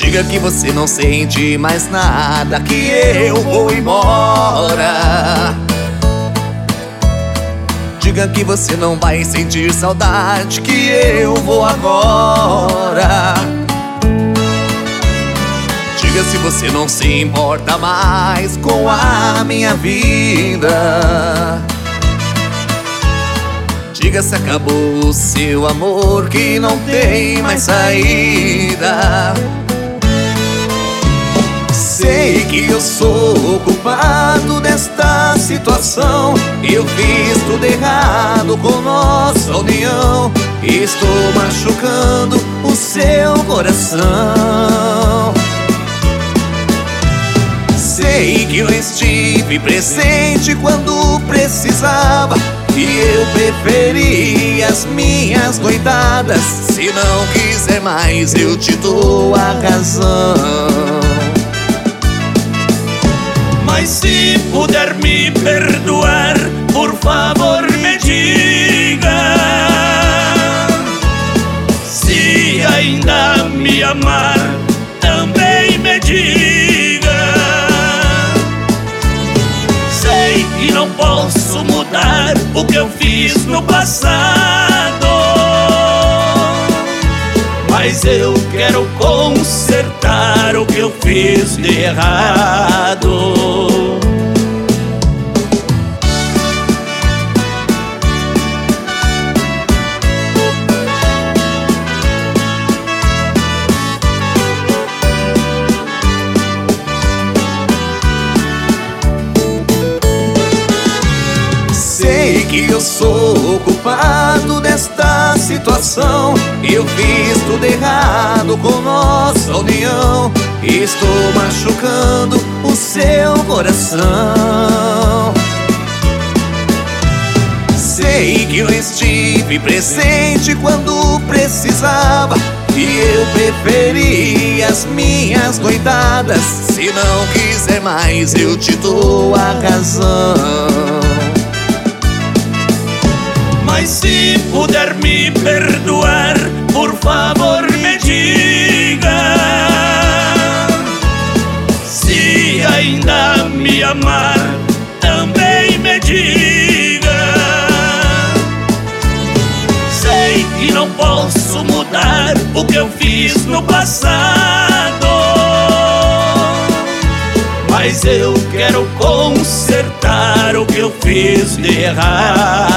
Diga que você não sente mais nada, que eu vou embora. Diga que você não vai sentir saudade, que eu vou agora. Diga se você não se importa mais com a minha vida. Diga se acabou o seu amor, que não tem mais saída. Sei que eu sou o culpado desta situação. Eu fiz tudo errado com nossa união. Estou machucando o seu coração. Sei que eu estive presente quando precisava, e eu preferi as minhas noitadas. Se não quiser mais, eu te dou a razão. Mas se puder me perdoar, por favor me diga. Se ainda me amar, também me diga. Sei que não posso mudar o que eu fiz no passado, mas eu quero consertar o que eu fiz de errado. Sei que eu sou o culpado desta situação. Eu fiz tudo errado com nossa união. Estou machucando o seu coração. Sei que eu estive presente quando precisava, e eu preferi as minhas noitadas. Se não quiser mais, eu te dou a razão. Mas se puder me perdoar, por favor me diga. Se ainda me amar, também me diga. Sei que não posso mudar o que eu fiz no passado, mas eu quero consertar o que eu fiz de errado.